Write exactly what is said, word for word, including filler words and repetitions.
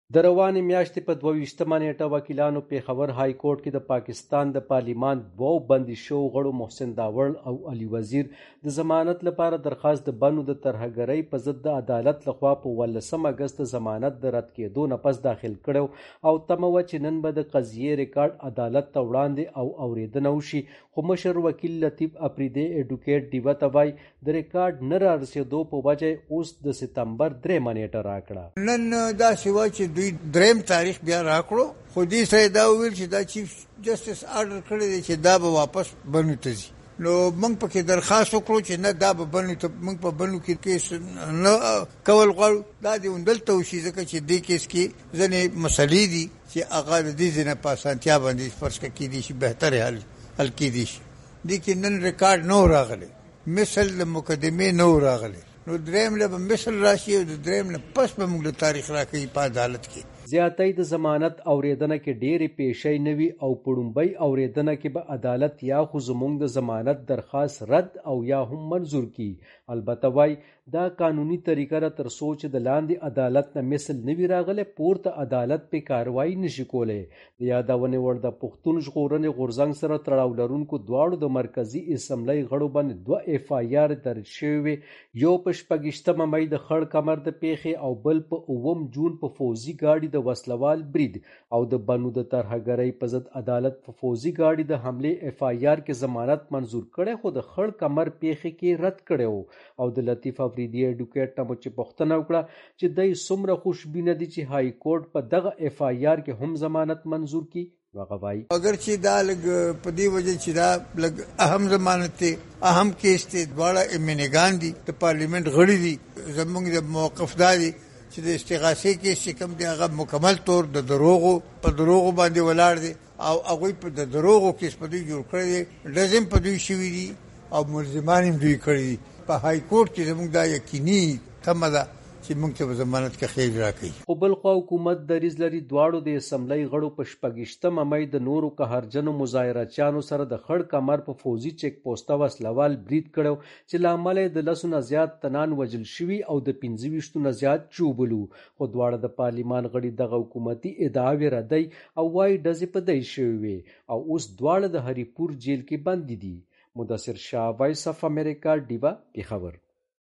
د روانې میاشتې په دوه ویشتمه نیټه وکیلانو پېښور های کورټ کې د پاکستان د پارلیمان دوو بندي شوو غړو محسن داوړ او علي وزیر د ضمانت لپاره درخواست د بنو د ترهګرۍ په ضد د عدالت لخوا په اوولسم اګست د ضمانت د رد کېدو نه پس داخل کړی او تمه وه چې نن به د قضیې ریکارډ عدالت ته وړاندې او اورېدنه وشي، خو مشر وکیل لطیف اپریدی ایډوکیټ ډیوه ته وایي د ریکارډ نه رارسېدو په وجه اوس د سپتمبر درېیمه نیټه راکړه. نن داسې وه چې دوی دریم تاریخ بیا راکړو، خو دې سره دا وویل چې دا چیف جسټس آرډر کړی دی چې دا به واپس بنو ته ځي. نو موږ پکې درخواست وکړو چې نه دا به بنو ته موږ په بنو کې کیس نه کول غواړو، دا دې همدلته وشي ځکه چې دې کیس کې ځینې مسلې دي چې هغه د دې ځای نه په اسانتیا باندې فرض کیدای شي بهتر حل حل کیدای شي. دې کې نن ریکارډ نه راغلی، مثل د مقدمې نه راغلی، نو دریم له به مثل راشي او د دریم نه پس به موږ د تاریخ راکوي په عدالت کې. زیاتۍ د ضمانت اورېدنه کې ډېرې پیشۍ نه وي او په لومړۍ اورېدنه کې به عدالت یا خو زموږ د ضمانت درخواست رد او یا هم منظور کړي. البته وایي دا قانوني طریقه ده تر څو چې د لاندې عدالت نه مثل نه وي راغلی پورته عدالت پې کاروایي نشي کولی. د یادونې وړ د پښتون ژغورنې غورځنګ سره تړاو لرونکو دواړو د مرکزي اسمبلۍ غړو باندې دوه اف آی آر درج شوي وي، یو په شپږویشتمه مۍ د خړ کمر د پیښې او بل په اووم جون په فوزي ګاډي د وسلوال برید او د بنو د ترهګرۍ په ضد عدالت په فوزي ګاډي د حملې اف آی آر کې ضمانت منظور کړی خو د خړ کمر پیښې کې رد کړی و. او د لطیف افریدي ایډوکیټ نه مو چې پوښتنه وکړه چې دی څومره خوشبینه دي چې های کورټ په دغه اف آی آر کې هم ضمانت منظور کړي، هغه وایي اگر چې دا لږ په دې وجه چې دا لږ اهم ضمانت دی، اهم کیس دی، دواړه امینګان دي، د پارلیمنت غړي دي، زموږ د موقف دا دی چې د استغاثې کیس چې کوم دی هغه مکمل طور د دروغو په دروغو باندې ولاړ دی او هغوی په د دروغو کیس په دوی جوړ کړی دی، ډزم په دوی شوي دي او ملزمان هم دوی کړي دي. په های کورټ کې زموږ دا یقیني تمه ده چې موږ ته به ضمانت کې خیر راکوي. خو بل خوا حکومت دریځ لري دواړو د اسمبلۍ غړو په شپږویشتمه مۍ د نورو قهرجنو مظاهرچیانو سره د خړ کمر په فوزي چیک پوسټه وسلوال برید کړی چې له امله یې د لسو نه زیات تنان وژل شوي او د پنځه ویشتو نه زیات چوبلو. خو دواړه د پارلیمان غړي دغه حکومتي ادعاوې ردوي او وایي ډزې په دی شوې وې او اوس دواړه د هریپور جیل کې بندي دي. مدثر شاه، وایس اف امریکا، ډیوه، پېښور.